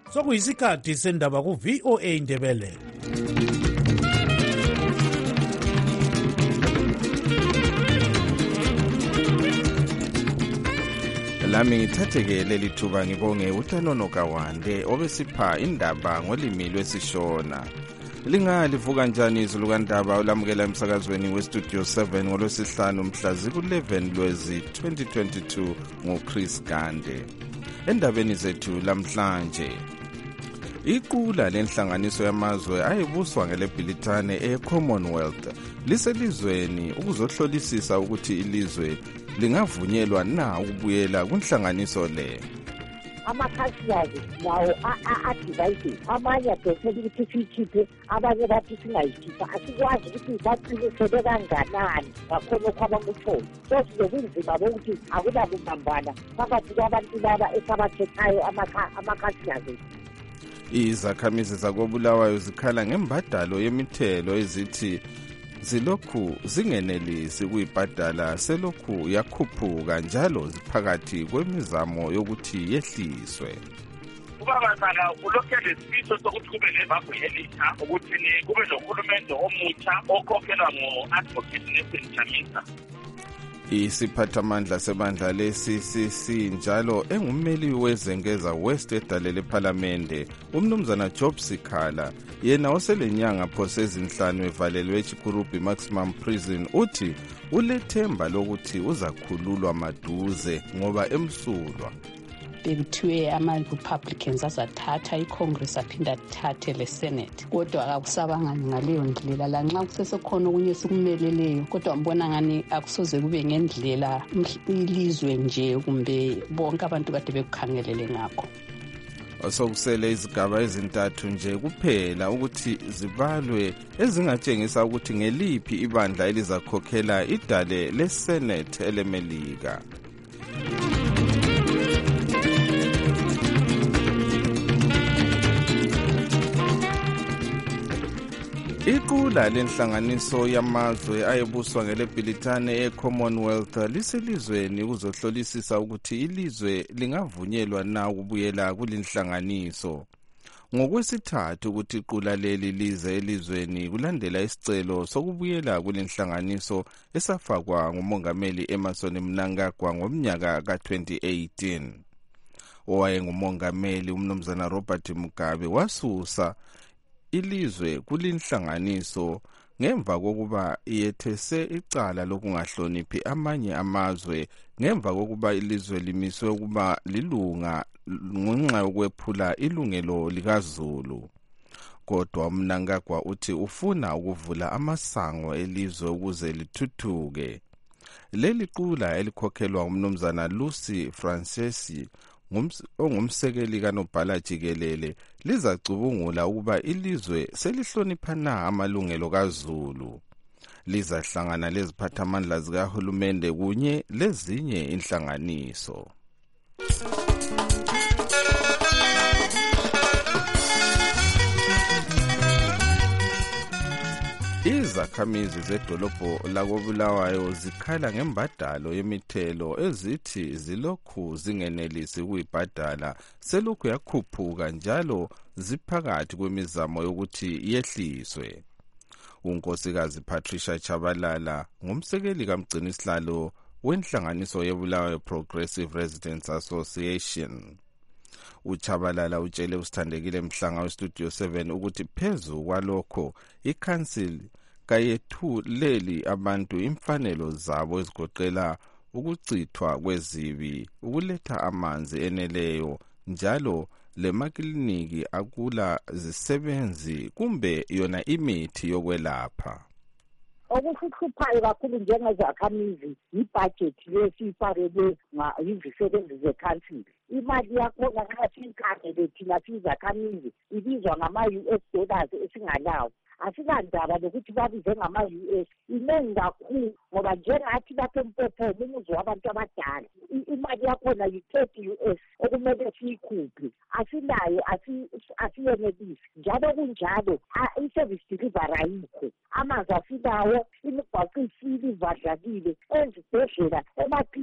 sokuyisikhathi sendaba ku-VOA Indebele. Lami ngithatheke leli thuba ngibonge uTanono Kawande obesipha indaba ngolimi lwesishona. Lingalivuka njani izulu kandaba olamukela emsakazweni westudio 7 ngolwesihlanu mhla ziku-11 Lwezi 2022 ngoChris Gande. Endabeni zethu lamhlanje, iqula lenhlanganiso yamazwe ayebuswa ngelebhilitane e-Commonwealth liselizweni ukuzohlolisisa ukuthi ilizwe lingavunyelwa na ukubuyela kunhlanganiso le. Amakhasiyazi lawo a-divide, amanye adosela ukuthi siyikhiphe, abanye bathi singayikhipha. Asikwazi ukuthi baqinisele kanganani ngakhona kwabanguthola. So sizobunzima bokuthi akunabubambana phakathi kwabantu laba esabakhethayo amakhasiyazi. Izakhamizi zakobulawayo zikhala ngembadalo yemithelo ezithi zilokhu zingenelisi ukuyibhadala selokhu yakhuphuka njalo ziphakathi kwemizamo yokuthi yehliswe. Ubabazana ulokhu lesifiso sokuthi kube nevambu elisha ukuthi kube nohulumende omutsha okhokhelwa ngo-Advocate Nelson Chamisa. Isiphathamandla sebandla le-CCC njalo engummeli wezengeza West edale lephalamende umnumzana Job Sikhala yena oselenyanga phose ezinhlanu evalelwe eChikurubi Maximum Prison uthi ulethemba lokuthi uzakhululwa maduze ngoba emsulwa. Bekuthiwe ama-Republicans azathatha iCongress aphinda athathe le-Senate, kodwa akakusabangani ngaleyo ndlela. Lanxa kusesekhona okunye sikumeleleyo, kodwa mbona ngani akusoze kube ngendlela ilizwe nje kumbe bonke abantu kade bekukhangelele ngakho. Sokusele izigaba ezintathu nje kuphela ukuthi zibalwe ezingatshengisa ukuthi ngeliphi ibandla elizakhokhela idale le-Senate elemelika. Iqula lenhlanganiso yamazwe ayebuswa ngelebhilitane e-Commonwealth liselizweni ukuzohlolisisa ukuthi ilizwe lingavunyelwa na ukubuyela kulinhlanganiso. Ngokwesithathu ukuthi iqula leli lize elizweni kulandela isicelo sokubuyela kulinhlanganiso esafakwa ngumongameli Emmerson Mnangagwa ngomnyaka ka-2018. Owayengumongameli umnumzana Robert Mugabe wasusa ilizwe kulinhlanganiso ngemva kokuba iyethese icala lokungahloniphi amanye amazwe ngemva kokuba ilizwe limiswe ukuba lilunga ngenxa yokwephula ilungelo likaZulu. Kodwa uMnangagwa uthi ufuna ukuvula amasango elizwe ukuze lithuthuke. Leli qula elikhokhelwa umnumzana Lucy Francesi ongumsekeli kanobhala jikelele lizacubungula ukuba ilizwe selihlonipha na amalungelo kaZulu. Lizahlangana leziphathamandla zikahulumende kunye lezinye inhlanganiso. Izakhamizi zedolobho lakobulawayo zikhala ngembadalo yemithelo ezithi zilokhu zingenelisi ukuyibhadala selokhu yakhuphuka njalo ziphakathi kwemizamo yokuthi yehliswe. Unkosikazi Patricia Chabalala ngumsekeli kamgcinisihlalo wenhlanganiso yebulawayo Progressive Residents Association. uChabalala utshele usithandekile Mhlanga westudio 7 ukuthi phezu kwalokho iCouncil kayethuleli abantu imfanelo zabo ezigoqela ukuchithwa kwezibi, ukuletha amanzi eneleyo njalo lemakliniki akula zisebenzi kumbe yona imithi yokwelapha. Okuhluphayo kakhulu njengezakhamizi ibudget lesifakelwe yizisebenzi ze-council. Imali yakhona nxa siyikhangele thina sizakhamizi ibizwa ngama-US dollars esingalawo. Asikandaba lokuthi babize ngama-US inengi kakhulu ngoba njengathi lapha eMpophoma umuzi wabantu abadala imali yakhona yi-30 US okumele siyikhuphe. Asilayo, asiyenelisi njalo kunjalo i-service delivery ayikho. Amanzi asilawo, imigwaqo isili ivadlakile, ezibhedlela, ema-clinics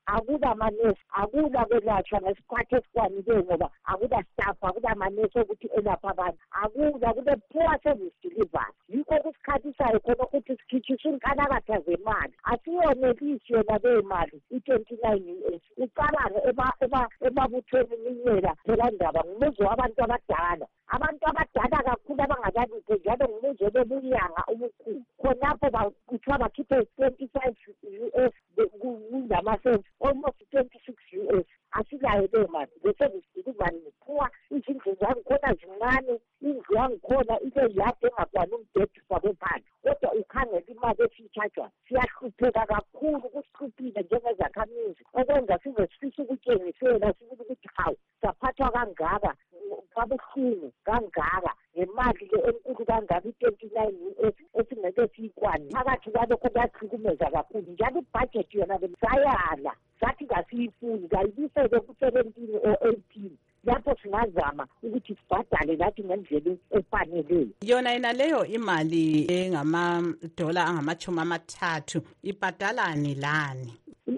akulamanesi, akulabelatshwa ngesikhathi esikwanileyo ngoba akulastaff, akulamanesi okuthi elapha abantu, kule-poor service delivery. Yikho kusikhathisayo khona ukuthi sikhitshise inkanakatha zemali. Asiyonelisi yona leyo mali i-29 US. Ucabange emabuthweni iminyela phela ndaba ngumuzi wabantu abadala. Abantu abadala kakhulu abangakalutho njalo ngumuzi obebunyanga obukhulu. Khonapho kuthiwa bakhiphe 25 US kungama-cents, almost 26 US. Asilayo leyo mali. Le-service delivery ngiphuwa izindlu zangikhona zincane, indlu yangikhona ile-yard engakwani umbhedi fakwe phansi. Kodwa ukhangela imali esiyitshajwayo. Siyahlupheka kakhulu, kusihluphile njengezakhamizi, okwenza size sifise ukutshengisela sibili ukuthi hawu saphathwa kangaka, kabuhlungu kangaka, ngemali le enkulu kangaka i-29 US esingeke siyikwane. Phakathi kwalokho kuyahlukumeza kakhulu, njalo ibhajethi yona sayala, sathi kasiyifuni, kayibisele ku-17 or 18. Lapho singazama ukuthi sibhadale lathi ngendlela efaneleyo. Yona leyo imali engamadola angama-30 ibhadalani lani?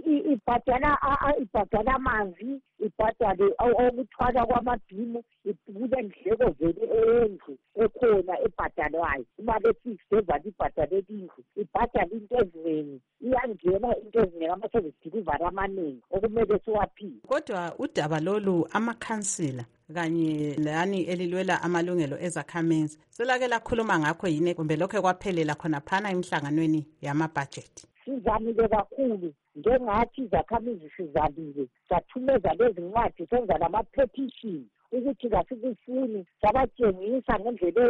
Ibhadala amanzi, ibhadale okuthwala kwamabhimu, kule ndleko vele eyendlu ekhona ebhadalwayo. Imali efixed evale ibhadale indlu, ibhadale into eziningi, iyangena into eziningi, ama-service delivery amaningi okumele siwaphile. Kodwa udaba lolu amakhansila kanye lani elilwela amalungelo ezakhamizi selake lakhuluma ngakho yini kumbe lokho kwaphelela khona phana emhlanganweni yamabhajethi? Sizamile kakhulu, njengathi izakhamizi sizamile, sathumeza lezi ncwadi, senza lama-petition ukuthi kasikufuni, sabatshengisa ngendlela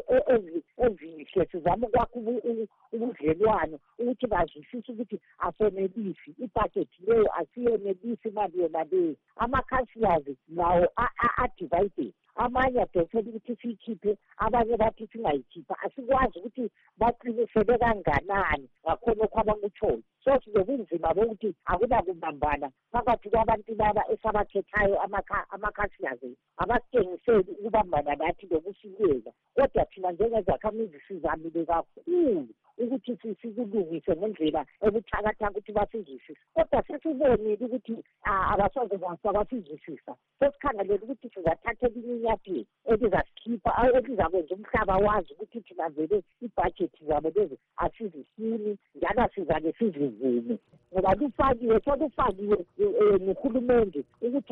ezinhle, sizama ukwakha ubudlelwano ukuthi bazwisise ukuthi asonelisi, ibhajethi leyo asiyonelisi imali yona leyo. Ama-councillors nawo a-divided, amanye adosela ukuthi siyikhiphe, abanye bathi singayikhipha. Asikwazi ukuthi baqinisele kanganani ngakhonokho abakutshoyo. So sizobunzima bokuthi akunakubambana phakathi kwabantu laba esabakhethayo ama-councillors, abasitshengiseli ukubambana nathi lokusileka. Kodwa thina njengezakhamizi sizamile kakhulu ukuthi sikulungise ngendlela ebuthakathaka ukuthi basizwisise. Kodwa sesibonile ukuthi abasoze basizwisisa. Sesikhangelele ukuthi sizathathela iminyathelo elizasikhipha, elizakwenza umhlaba wazi ukuthi thina vele ibhajethi zabo lezi asizifuni, njalo sizake sizivume. Ngoba solufakiwe nguhulumende ukuthi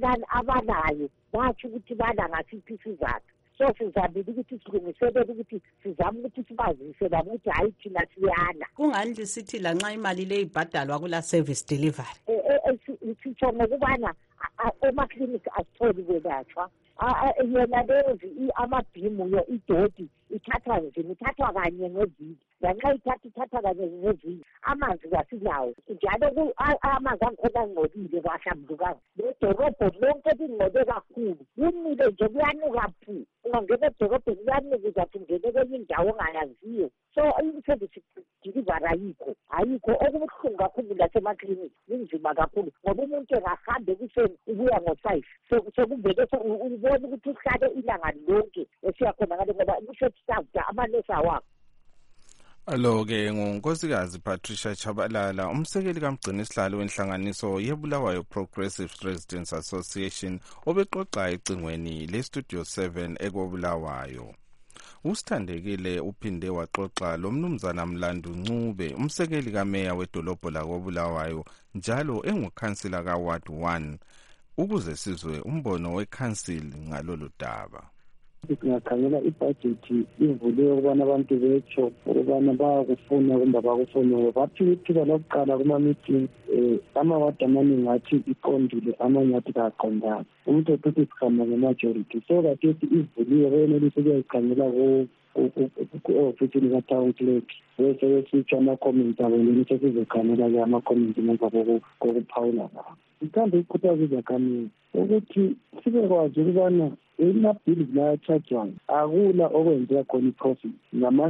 abanayo batsho ukuthi bana ngasiphi isizathu. So sizamile ukuthi silungiselele ukuthi sizame ukuthi sibazise labo ukuthi hayi thina siyana. Kungani lisithi lanxa imali le ibhadalwa kula service delivery? Sitsho ngokubana emaklinikhi asitholi kwelatshwa. Yona lezi amabhimu idoti ithathwa nzima, ithathwa kanye ngeviki. Lanxa ithathwa kanye ngeviki, amanzi kasilawo. Njalo amanzi angikhona ngcolile kahlambulukanga. Ledorobho lonke lingcole kakhulu. Kumile nje kuyanuka phu. Ungangena edorobheni kuyanuka, uzathi ungene kwenye indawo ongayaziyo. So i-service delivery ayikho. Okubuhlungu kakhulu lasemaklinikhi, kunzima kakhulu. Ngoba umuntu engahambe ekuseni ubuya ngo-5. Sekuvele ubona ukuthi uhlale ilanga lonke esiyakhona ngale ngoba i-short staff amanesi awakho. Alo-ke ngunkosikazi Patricia Chabalala, umsekeli kamgcinisihlalo wenhlanganiso yeBulawayo Progressive Residents Association, obexoxa ecingweni leStudio 7 ekobulawayo. Usithandekile uphinde waxoxa lo mnumzana Mlandu Ncube, umsekeli kameya wedolobho lakobulawayo, njalo engukhansila kaWard 1, ukuze sizwe umbono wekhansili ngalolu daba. Singakhangela ibhajethi ivuliwe ukubana abantu betsho ukubana bayakufuna kumbe abakufuni. Baphika ithuba lokuqala kuma-meeting, amawadi amaningi athi iqondile, amanye athi kaqondanga. Umthetho uthi sikhamba nge-majority. So kathesi ivuliwe beyenelisa ukuyayikhangela ku-ofisini ka-town clerk, bese sitsho ama-comments abo, ngeni sesizokhangela-ke ama-comments ngemva kokuphawula ngabo. Sithanda ukukhuthaza izakhamizi ukuthi sibekwazi ukubana amabhili layatshajwayo akula okwenzeka khona i-profit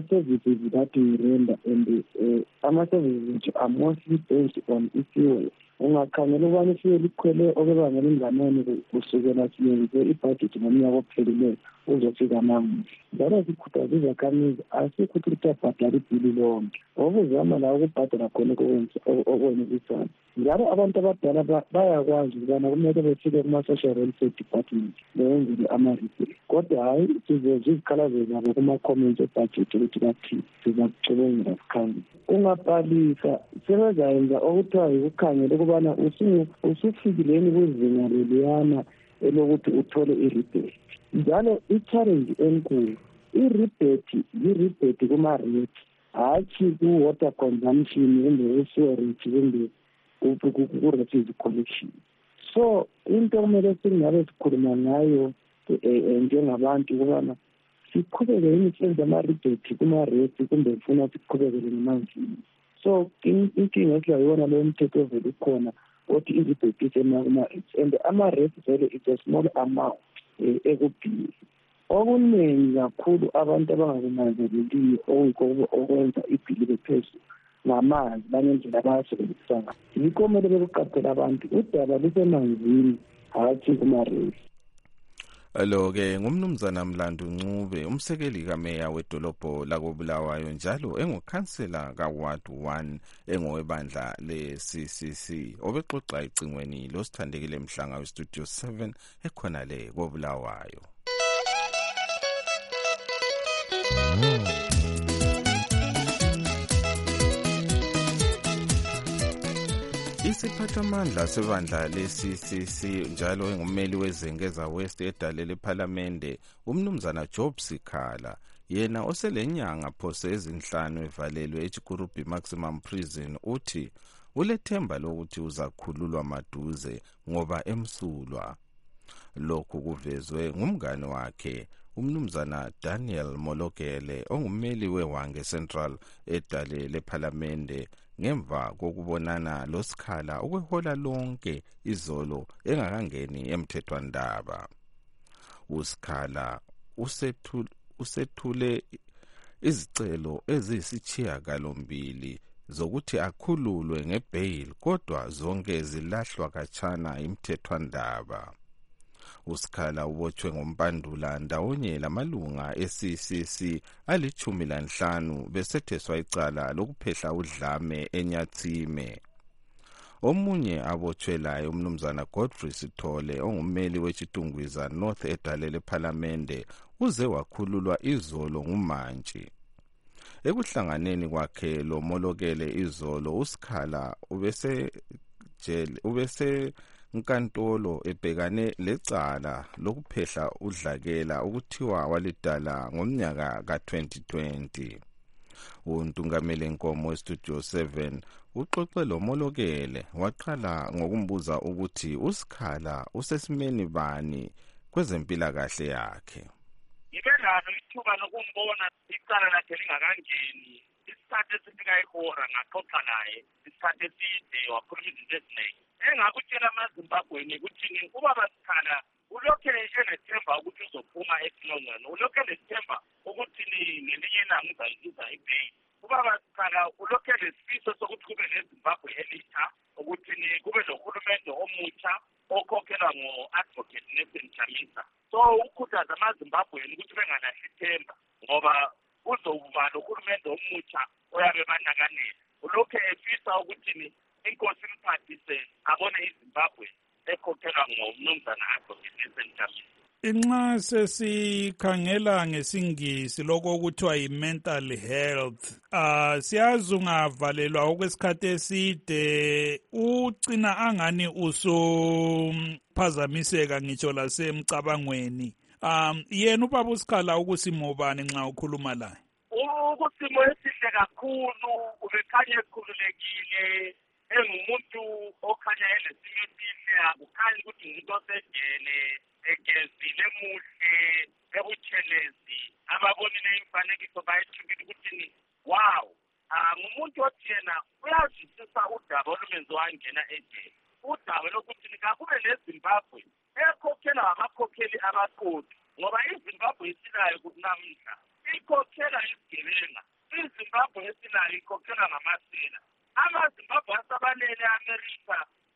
ngama-services that we render, and ama-services which are mostly based on i-fuel. ungakhangela ukubana ifike likhwele okubangela inganani kusukela siyenze ibhajethi ngomnyaka ophelileyo uzofika namuhla. Njalo sikhuthaza izakhamizi asikho ukuthi abhadala ibhili lonke, okuzama la ukubhadala khona okwenelisayo. Njalo abantu abadala bayakwazi ukubana kumele befike kuma-social welfare department beyenzele ama-rebate, kodwa hhayi sizezwe izikhalazo zabo kuma-comments ebhajethi ukuthi bathini, sizakucubungela sikhangile. Ungabhalisa sebezayenza okuthiwa yikukhangela ukubana usufikileni kwizinga leliyana elokuthi uthole i-rebate. Njalo i-challenge enkulu, i-rebate kuma-rate, hatshi ku-water consumption kumbe ku-sewerage kumbe ku-refuse collection. So into kumele singabe sikhuluma ngayo njengabantu ukubana siqhubeke yini senze ama-rebate kuma-rate kumbe kufuna siqhubekele ngemanzini. So inkinga esiyayibona leyo mthetho ovele ukhona othi i-rebate isema-rates, and ama-rates vele it's a small amount ekubhili. Okuningi kakhulu abantu abangakunanzeleliyo okwenza ibhili bephezulu ngamanzi bangendlela abasebenzisa ngayo. Yikho kumele bekuqaphela abantu udaba lusemanzini hatshi kuma-rates. Lo-ke ngumnumzana Mlandu Ncube, umsekeli kameya wedolobho lakoBulawayo, njalo engukhansela kaWard 1 engowebandla le-CCC, obexoxa ecingweni losithandekile Mhlanga westudio 7 ekhona le koBulawayo. Isiphathamandla sebandla le-CCC njalo engumeli wezengeza West edalele ephalamende umnumzana Job Sikhala, yena oselenyanga phose ezinhlanu evalelwe eChikurubi Maximum Prison, uthi ulethemba lokuthi uzakhululwa maduze ngoba emsulwa. Lokhu kuvezwe ngumngane wakhe umnumzana Daniel Molokele ongummeli weHwange Central edalele ephalamende ngemva kokubonana loSikhala ukwehola lonke izolo engakangeni emthethwandaba. uSikhala usethule izicelo eziyisithiyagalombili zokuthi akhululwe ngebail, kodwa zonke zilahlwa kachana imthethwandaba. uSikhala ubotshwe ngoMpandula ndawonye lamalunga e-CCC ali-15 besetheswa icala lokuphehla udlame eNyatsime. Omunye abotshwelayo umnumzana Godfrey Sithole ongummeli weChitungwiza North edalele ephalamende uze wakhululwa izolo ngumantshi. Ekuhlanganeni kwakhe lo Molokele izolo, uSikhala ubese nkantolo ebhekane lecala lokuphehla udlakela ukuthiwa walidala ngomnyaka ka-2020. Untungameli Nkomo westudio 7 uxoxe lo Molokele waqala ngokumbuza ukuthi uSikhala usesimeni bani kwezempilakahle yakhe. Ibe nalo ithuba lokumbona icala lakhe lingakangeni isikhathi esifika ihora ngaxoxa naye isikhathi eside wakhuluma izinto eziningi. Engakutshela amaZimbabweni ukuthi ubaba Sikhala ulokhu enethemba ukuthi uzophuma esilongweni, ulokhu enethemba ukuthi ngelinye ilanga uzayizuza ibheyili. Ubaba Sikhala ulokhu enesifiso sokuthi kube neZimbabwe elitsha, ukuthi kube nohulumende omutsha okhokhelwa ngo-Advocate Nelson Chamisa. So ukhuthaza amaZimbabweni ukuthi bengalahli ithemba ngoba uzoba nohulumende omutsha oyabe banakanela. Ulokhu efisa ukuthi inkosi imphathise abone iZimbabwe ekhokhelwa ngomnumzana Advocate Nelson Chamisa. Inxa sesikhangela ngesingisi lokho kuthiwa yi-mental health, siyazi ungavalelwa okwesikhathi eside ugcina angani usuphazamiseka ngitsho lasemcabangweni. Yena ubaba uSikhala ukusimo bani nxa ukhuluma laye? Ukusimo esihle kakhulu, ubekhanya ekhululekile, engumuntu okhanya elesimo esihle, akukhanyi ukuthi umuntu osejele, egezile muhle, ebutshelezi, ababonile imfanekiso bayethukile ukuthi wow, ngumuntu othi yena uyazwisisa udaba olumenze wangena ejele. Udaba lokuthi kakube neZimbabwe ekhokhelwa amakhokheli abaqotho, ngoba iZimbabwe esilayo kunamhla ikhokhelwa izigebenga, iZimbabwe esilayo ikhokhelwa ngamasela. AmaZimbabwe asabalele eAmerika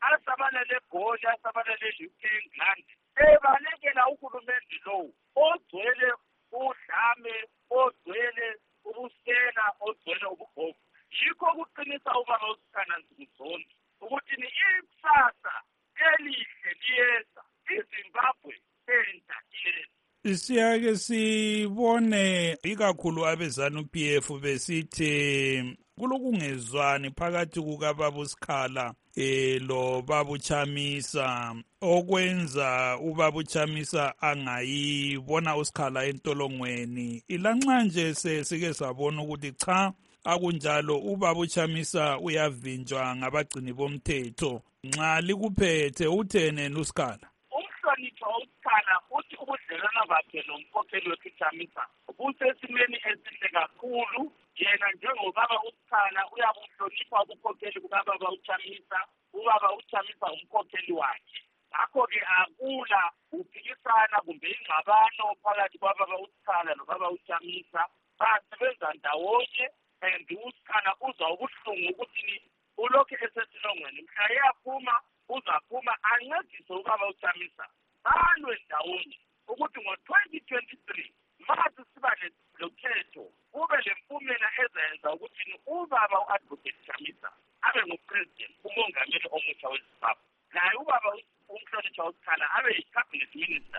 asabalele eGoli, asabalele e-UK, England, ebalekela uhulumende lowo ogcwele udlame, ogcwele ubusela, ogcwele ubugovu. Yikho kuqinisa ubaba uSikhana Nsinguzonke ukuthi ikusasa elihle liyeza, iZimbabwe entsha iyeza. Siyake sibone ikakhulu abezanu-PF besithi kulokungezwani phakathi kukababa uSikhala lo baba uChamisa okwenza ubaba uChamisa angayibona uSikhala entolongweni. Ilanxa nje sike sabona ukuthi cha akunjalo ubaba uChamisa uyavinjwa ngabagcini bomthetho. Nxa likuphethe uthene uSikhala? Umhlonipho uSikhala uthi ubudlelwano bakhe nomkhokheli wethu uChamisa busesimeni esihle kakhulu. Yena njengobaba uSikhala uyabuhlonipha ubukhokheli bukababa uChamisa, ubaba uChamisa umkhokheli wakhe. Ngakho-ke akula uphikisana kumbe ingxabano phakathi kwababa uSikhala nobaba uChamisa. Basebenza ndawonye and uSikhala uzwa ubuhlungu ukuthi ulokhu esesilongweni. Mhla eyaphuma uzaphuma ancedise ubaba uChamisa balwe ndawonye ukuthi ngo-2023 mazi siba lokhetho kube lempumela ezenza ukuthi ubaba u-Advocate Chamisa abe ngupresident, umongameli omutsha weZimbabwe, naye ubaba umhlonishwa uSikhala abe yi-cabinet minister.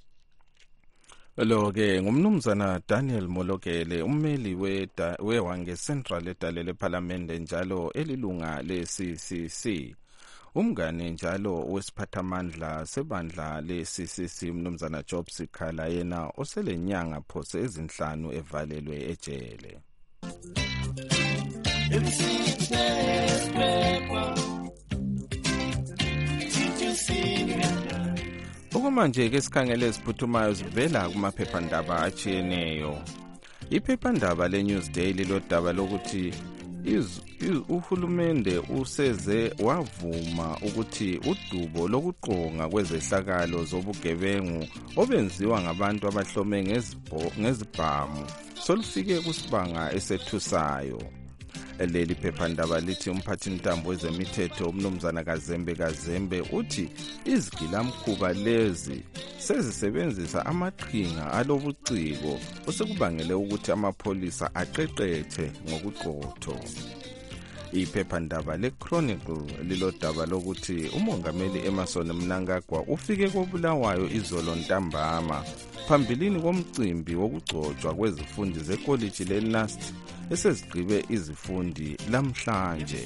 Lo-ke ngumnumzana Daniel Molokele, ummeli weHwange Central edalele ePhalamende njalo elilunga le-CCC. Umngane njalo wesiphathamandla sebandla le-CCC umnumzana Job Sikhala yena oselenyanga phose ezinhlanu evalelwe ejele. Okumanje ke sikhangele siphuthumayo sivela kumaphephandaba atshiyeneyo. Iphephandaba leNewsday lilodaba lokuthi uhulumende useze wavuma ukuthi udubo lokuqonga kwezehlakalo zobugebengu obenziwa ngabantu abahlome ngezibhamu solufike kusibanga esethusayo. Leli phephandaba lithi umphathintambo wezemithetho umnumzana Kazembe uthi izigilamkhuba lezi sezisebenzisa amaqhinga alobuciko osekubangele ukuthi amapholisa aqeqethe ngokuqotho. Iphephandaba leChronicle lilodaba lokuthi umongameli Emmerson Mnangagwa ufike koBulawayo izolo ntambama phambilini komcimbi wokugcotshwa kwezifundi zekoliji leNUST esezigqibe izifundi lamhlanje.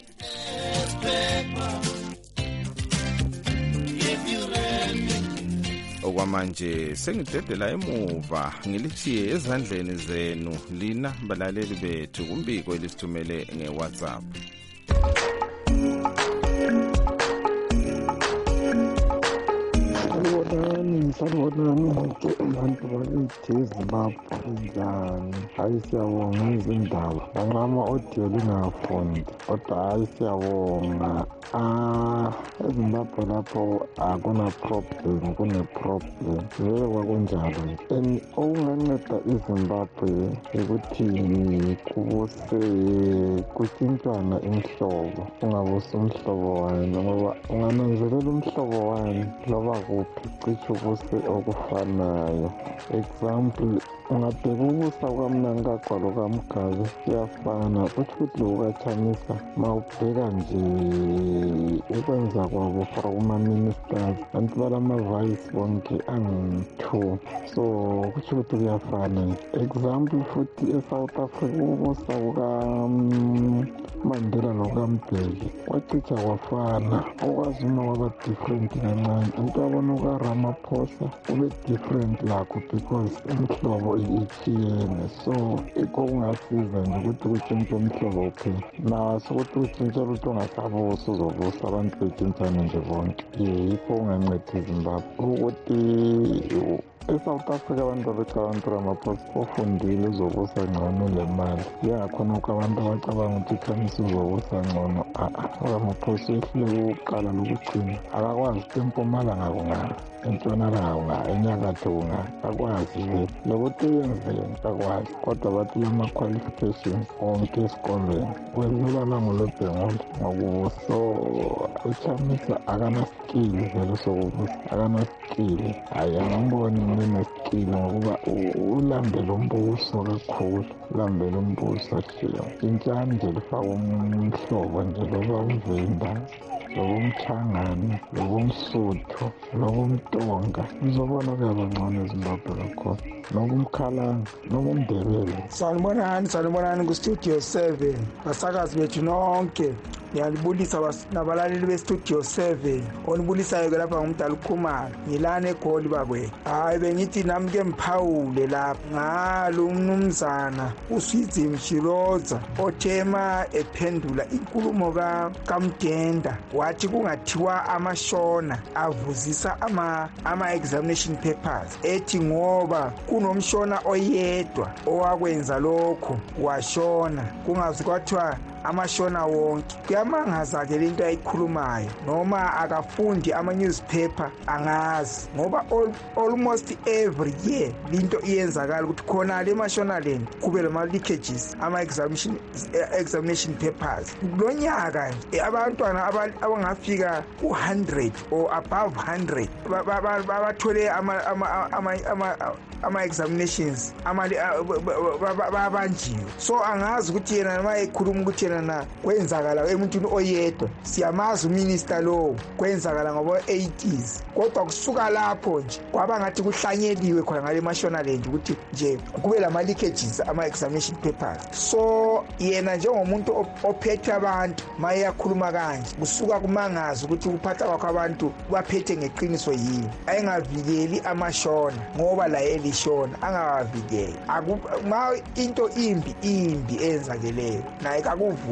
Okwamanje sengidedela emuva ngilichiye ezandleni zenu lina balaleli bethu kumbiko elisithumele ngeWhatsApp. Sanibonani bonke abantu bakithi eZimbabwe njani? Hayi siyabonga izindaba lanxa ama-audio lingafundi kodwa hayi siyabonga. EZimbabwe lapho akuna problem, kune-problem vele kwakunjalo. And okunganceda iZimbabwe ukuthi kutshintshwana imihlobo, ungabusi umhlobo wani ngoba ungananzelela umhlobo wani loba kuphi cishe ubuse okufanayo. Example, ungabheka ubusa kwaMnangagwa lokaMgabe kuyafana, kuthi ukuthi lokukaChamisa mawubheka nje ukwenza kwabo for kuma-ministers abantu balama-vice bonke angu-2, so kuthi ukuthi kuyafana. Example futhi eSouth Africa ubusa kukaMandela lokaMbeki kwacica kwafana, okwazi uma kwaba different kancane. Into yabona ukaRamaphosa ube different lakho because imihlobo itshiyene, so ikho kungasiza nje ukuthi kutshintshe umhlobo uphela. Naso ukuthi utshintshe ukuthi ungasabusa uzobusa abantu betshintshane nje bonke. Yikho kunganceda iZimbabwe ukuthi eSouth Africa abantu abecabanga Ramaphosa ofundile uzobusa ngcono le mali yangakhonokho abantu abacabanga ukuthi ikhamisa uzobusa ngcono uRamaphosa ehlule ukuqala lokugcina akakwazi ukuthi empumalanga kungaka entshonalanga kungaka enyakatho kungaka akwazi vele lokuthi yenzeni akwazi kodwa bathi lama-qualifications onke esikolweni kwedlula langolobhengolo ngokubuso uchamisa akanaskili vele sokubusa akanaskili hayi angamboni nenesikili ngokuba ulambele umbuso kakhulu ulambele umbuso tshintshani nje lifake umhlobo nje loba umvimba lokumthangani lokumsuthu lokumtonga uzobona kuyaba ngcono eZimbabwe kakhulu nokumkhalanga nokumndebele. Sanibonani kustudio 7 basakazi bethu nonke ngiyalibulisa nabalaleli bestudio 7 onibulisayo ke lapha ngumdala ukhumalo ngilana eGoli bakwethu. Hayi bengithi nami ke mphawule lapha ngalo umnumzana uSwizi Mshiroza othema ephendula inkulumo kaMdenda wathi kungathiwa amashona avuzisa ama examination papers ethi ngoba kunomshona oyedwa owakwenza lokho washona kungazi kwathiwa amashona wonke. Kuyamangaza ke lento ayikhulumayo noma akafundi ama-newspaper angazi ngoba almost every year into iyenzakala ukuthi khona le mashonaland kube lama-leakages ama-examination papers. Kulonyaka abantwana abangafika ku-100 or above 100 bathole ama-examinations babanjiwe. So angazi ukuthi yena noma ekhuluma ukuthi na kwenzakala emuntwini oyedwa siyamazi uminister lo kwenzakala ngoba 80s kodwa kusuka lapho nje kwaba ngathi kuhlanyeliwe khona ngale mashonaland ukuthi nje kube lama-leakages ama-examination papers. So yena njengomuntu ophethe abantu maye yakhuluma kanje kusuka kumangazi ukuthi uphatha kwakho abantu baphethe ngeqiniso yini ayingavikeli amashona ngoba la elishona angawavikeli ma into imbi enzakeleyo naye kakuvume.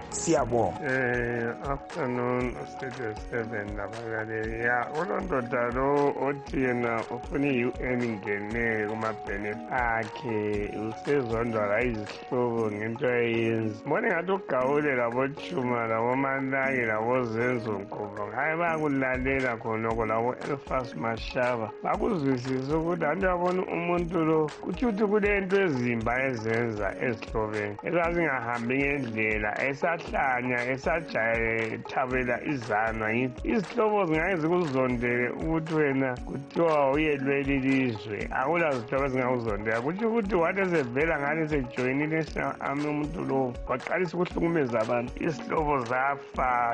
Siyabonga. Afternoon Studio 7 labalaleli ya ulondoda lo othi yena ufuna i-UN ingene kuma-benefit akhe usezondwa la izihlobo ngento ayenza. Mbone ngathi ugawule labochuma labomanlange labozenzo nkulu hayi bayakulalela khonoko labo-Elfas Mashaba bakuzwisisa ukuthi anti yabona umuntu lo kuthi ukuthi kulento ezimba ezenza ezihlobeni ezazingahambi ngendlela esahlanya esajayethabela izanwa ngithi izihlobo zingake zikuzondele ukuthi wena kuthiwa uyelwela ilizwe akula zihlobo ezingakuzondela kuthi ukuthi wathi ezevela ngane sejoyinile i-National Army umuntu lo waqalisa ukuhlukumeza abantu izihlobo zafa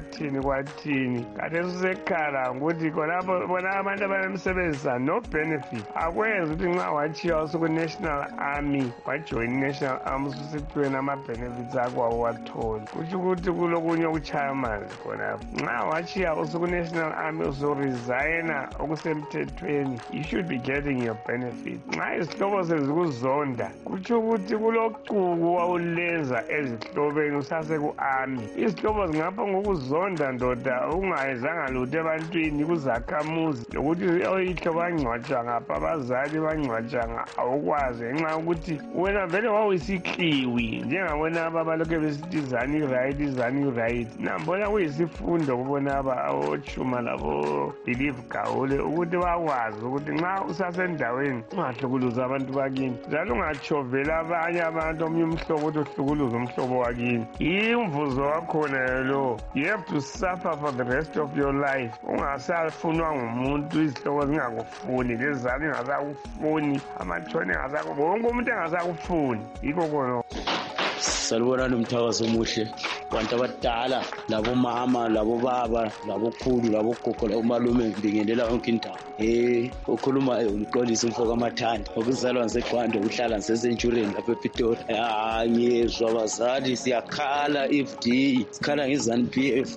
kwathini kade susekhala ukuthi khonapho bona abantu abanemsebenzisa no benefit akwenza ukuthi nxa wachiya usuku-National Army wajoyina i-National Army susithiweni ama-benefits akwawo watholi kutsho ukuthi kulokunye okuchaya amanzi khonapho nxa wachiya usuku-National Army usuresigna okusemthethweni you should be getting your benefit. Nxa izihlobo sezikuzonda kutsho ukuthi kulocuku wawulenza ezihlobeni usaseku-army izihlobo zingapha ngokuzonda ndoda ungayezanga lutho ebantwini kuzakhamuzi lokuthi oyihlo bangcwatshwa ngapha abazali bangcwatshanga awukwazi ngenxa yokuthi wena vele wawuyisikliwi njengabona abalokhu besithi izani right nambona kuyisifundo kubona ochuma labo Believe Gawule ukuthi bakwazi ukuthi nxa usasendaweni ungahlukuluza abantu bakini njalo ungachovela abanye abantu omnye umhlobo ukuthi uhlukuluza umhlobo wakini imvuzo wakhona lo you have to suffer for the rest of your life ungasafunwa ngumuntu izihlobo zingakufuni lezali ngasakufuni amachone ngasakufuni wonke umuntu engasakufuni yikho khona. Salibonani umthakazo omuhle abantu abadala labomama labobaba labokhulu labogogo labomalume ngibingelela yonke indawo ukhuluma umqolisi umfoka amathanda okuzalwa ngiseGwanda ukuhlala ngisesentureni lapha ePitori ngiyezwa abazali siyakhala FD sikhala ngeZANU-PF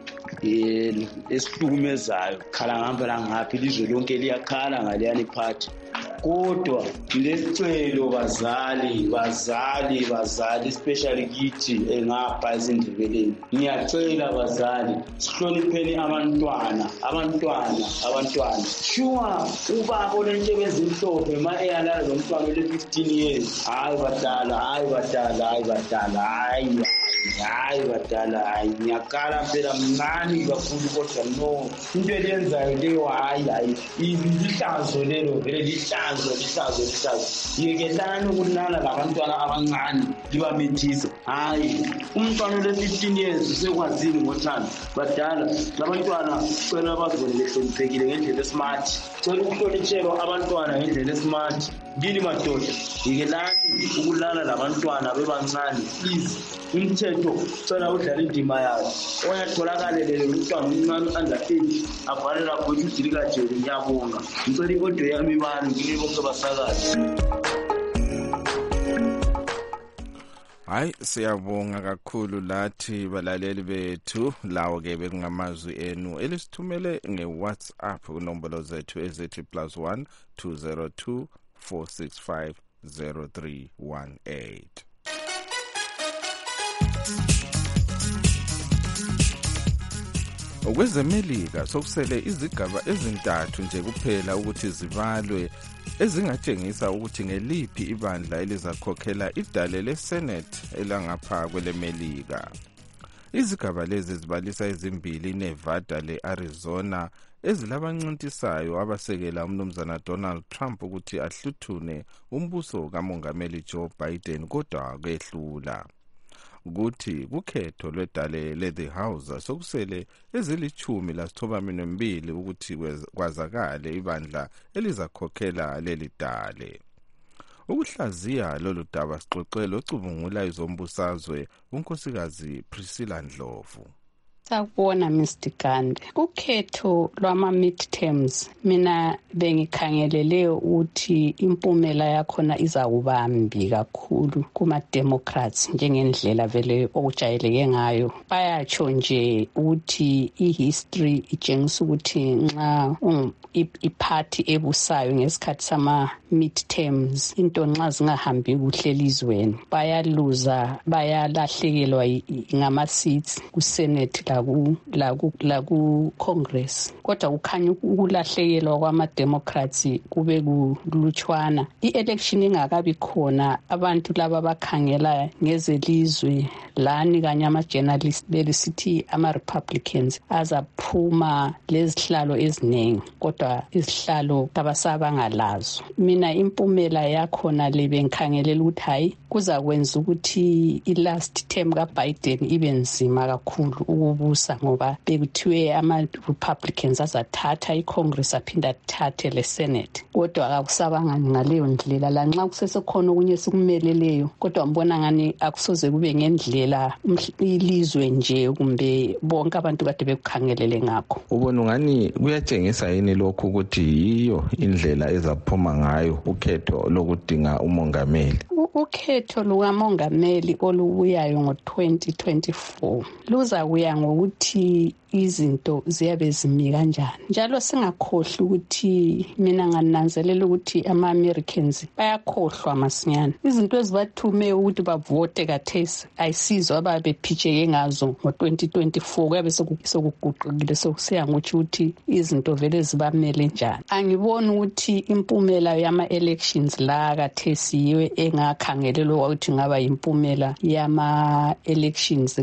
esihlukumezayo khala ngihamba la ngaphi ilizwe lonke liyakhala ngaleyani phathi kodwa lesicelo bazali especially kithi ngapha ezindebeleni ngiyacela bazali sihlonipheni abantwana sure ubaba olento bezimhlophe mayelana lomntwana ole 15 years hayi badala ngiyakala phela mncane kakhulu kodwa no into eyenzayo leyo hayi lihlazo lelo vele lihlazo yekelani ukulala labantwana abancane libamethise hayi umntwana ole 15 years usekwazini ngothando badala labantwana cela bazibone behloniphekile ngendlela esmart cela ukuhlonitshelwa abantwana ngendlela esmart ngini madoda yekelani ukulala labantwana bebancane please umthetho cela udlala indima yayo oyatholakala lelo umntwana omncane under 8 avalelwa khona ijilika jeli ngiyabonga ngicela iaudio yami bani ngike bonke basakazi. Hayi siyabonga kakhulu lathi balaleli bethu lawo ke bekungamazwi enu elisithumele ngeWhatsApp kunombolo zethu ezithi +1 202 465 0318. Okwezemelika sokusele izigaba ezintathu nje kuphela ukuthi zibalwe ezingatshengisa ukuthi ngeliphi ibandla elizakhokhela idale leSenate elangapha kwelemelika. Izigaba lezi zibalisa ezimbili iNevada leArizona ezilabancintisayo abasekela umnumzana Donald Trump ukuthi ahluthune umbuso kamongameli Joe Biden kodwa kehlula. Ukuthi kukhetho lwedale le-The House sokusele ezili-12 ukuthi kwazakale ibandla elizakhokhela leli dale. Ukuhlaziya lolu daba sixoxele ocubungula izombusazwe unkosikazi Priscilla Ndlovu. Sakubona Mr. Gandhi. Ukhetho lwama-midterms mina bengikhangelele ukuthi impumela yakhona izakuba mbi kakhulu kuma-Democrats njengendlela vele okujayeleke ngayo. Bayatsho nje ukuthi i-history itshengisa ukuthi nxa iphathi ebusayo ngesikhathi sama-midterms into nxa zingahambi kuhle elizweni bayalahlekelwa ngama-seats ku-Senate laku Congress. Kodwa kukhanya ukulahlekelwa kwama-Democrats kube kulutshwana. I-election ingakabi khona abantu laba bakhangela ngezelizwe lani kanye ama-journalists belisithi ama-Republicans azaphuma lezihlalo eziningi kodwa izihlalo abasabangalazo. Mina impumela yakhona lebengikhangelela ukuthi hayi kuzakwenza ukuthi i-last term kaBiden ibe nzima kakhulu ukubusa ngoba bekuthiwe ama-Republicans azathatha i-Congress aphinda athathe le-Senate kodwa akakusabanga ngaleyo ndlela lanxa kusesekhona okunye sikumeleleyo kodwa ngibona ngani akusoze kube ngendlela ilizwe nje kumbe bonke abantu kade bekukhangelele ngakho. Ubona ngani kuyatshengisa yini lokho ukuthi yiyo indlela ezaphuma ngayo ukhetho lokudinga umongameli? Ukhetho lukamongameli olubuyayo ngo-2024 luzakuya ngokuthi izinto ziyabe zimi kanjani. Njalo singakhohlwa ukuthi mina ngananzelela ukuthi ama-Americans bayakhohlwa masinyane. Izinto ezibathume ukuthi bavote kathesi ayisizwe ababephijeke ngazo ngo-2024 kuyabe sokuguqukile sokusiya ngokuthi ukuthi izinto vele zibamele njani. Angiboni ukuthi impumela yama-elections la kathesi yiwe engakhangelelwa ukuthi ngaba impumela yama-elections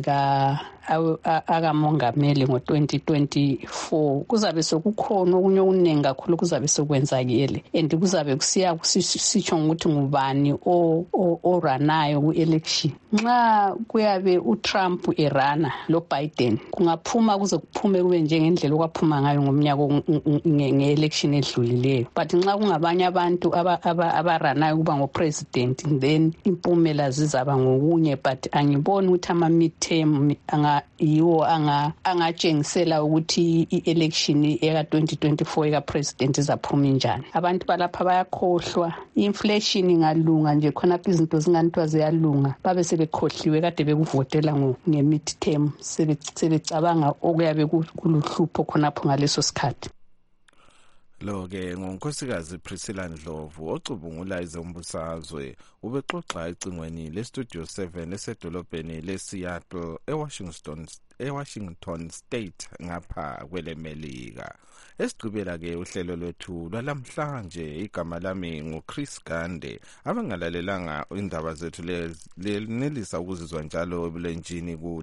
akamongameli ngo-2024 kuzabe sokukhona okunye okuningi kakhulu kuzabe sokwenzakele and kuzabe kusiya sitsho ukuthi ngubani oranayo ku-election. Nxa kuyabe uTrump erana lo Biden kungaphuma kuze kuphume kube njengendlela okwaphuma ngayo ngomnyaka nge-election edlulileyo, but nxa kungabanye abantu abaranayo kuba ngo-president then impumela zizaba ngokunye, but angiboni ukuthi ama-midterm yiwo angatshengisela ukuthi i-election eka-2024 eka-president izaphuma njani. Abantu balapha bayakhohlwa i-inflation ingalunga nje khonapho izinto zinganithwa ziyalunga babe sebekhohliwe kade bekuvotela nge-midterm sebecabanga okuyabe kuluhlupho khonapho ngaleso sikhathi. Lo-ke ngunkosikazi Priscilla Ndlovu ocubungula izombusazwe ubexoxa ecingweni leStudio 7 esedolobheni leSeattle eWashington State ngapha kwelemelika. Esigqibela-ke uhlelo lwethu lwalamhlanje igama lami nguChris Gande. Abangalalelanga indaba zethu lenelisa ukuzizwa njalo ebulenjini ku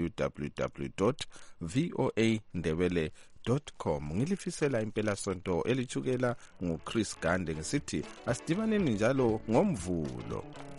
www.voandebele.com. Ngilifisela impela sonto elithukela nguChris Gande ngisithi asidibaneni njalo ngomvulo.